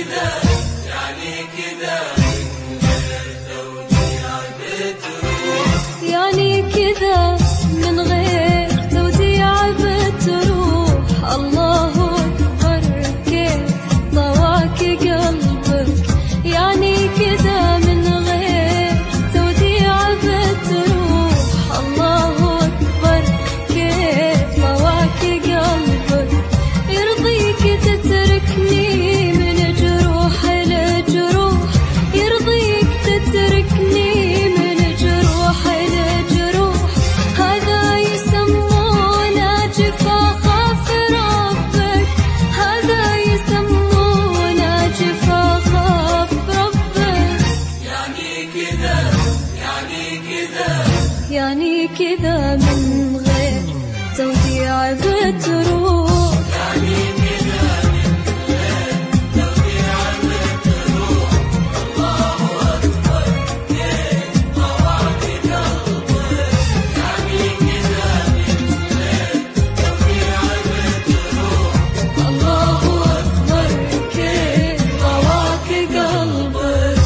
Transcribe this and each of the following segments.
كذا يعني كذا من غير توديع بتروح، يعني كذا من غير توديع بتروح. الله أكبر كيف طواك قلبك، يعني كذا من غير توديع بتروح. الله أكبر كيف طواك قلبك، يرضيك تتركني من جروح لجروح، يرضيك تتركني من جروح لجروح. هذا يسمونه جفا خاف ربك، هذا يسمونه جفا خاف ربك. يعني كذا يعني كذا يعني كذا من غير توديع بتروح، يعني كذا من غير توديع بتروح. الله أكبر كيف طواك قلبك، يعني كذا من غير توديع بتروح. الله أكبر كيف طواك قلبك.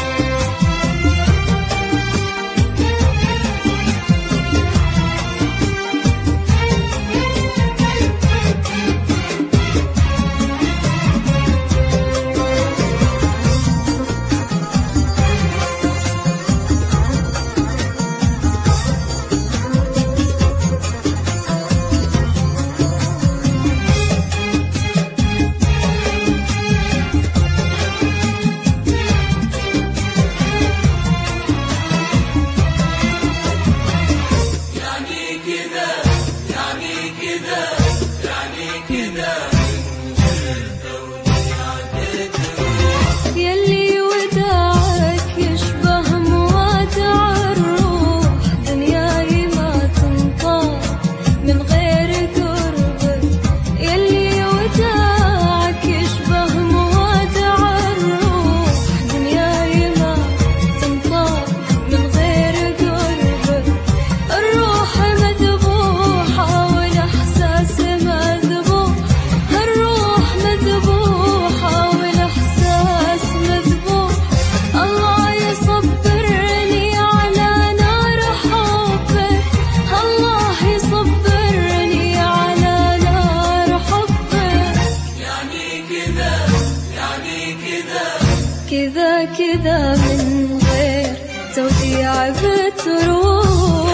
يعني كذا يعني كذا يعني كذا من غير توديع بتروح، يلي وداعك يشبه موادع الروح، دنياي ما تنطاق من غير قربك. يلي وداعك يشبه موادع الروح، دنياي ما تنطاق من غير قربك. الروح مذبوحة والإحساس مذبوح، الروح مذبوحة والإحساس مذبوح. الله يصبرني على نار حبك، الله يصبرني على نار حبك. يعني كذا يعني كذا كذا كذا من غير توديع بتروح،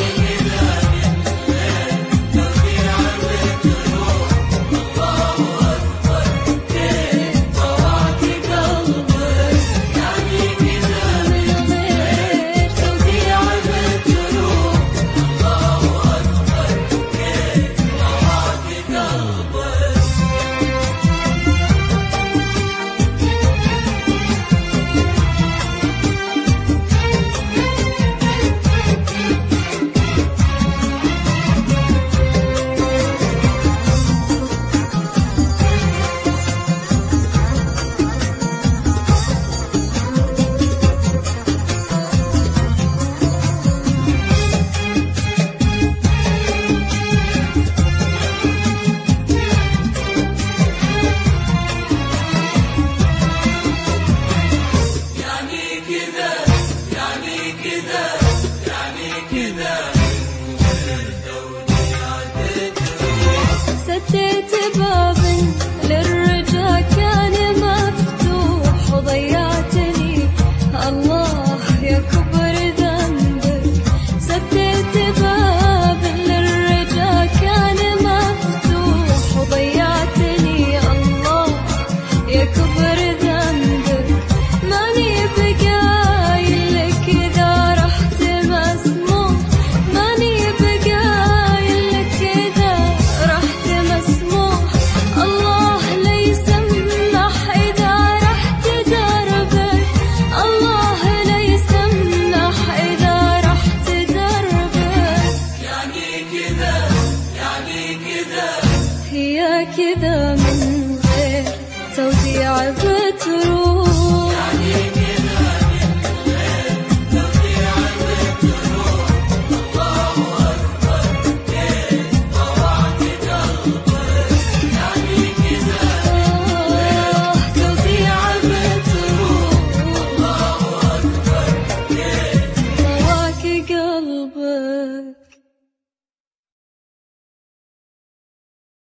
سديت باب للرجا كان مفتوح وضيعتني. الله يا كبر ذنبك، سديت باب للرجا كان مفتوح وضيعتني. الله يا كبر ذنبك، ماني بقايل لك إذا رحت مسموح، ماني بقايل لك إذا رحت مسموح. الله لا يسمح إذا رحت دربك، الله لا يسمح إذا رحت دربك. يعني كذا يعني كذا هي كذا من غير توديع بتروح.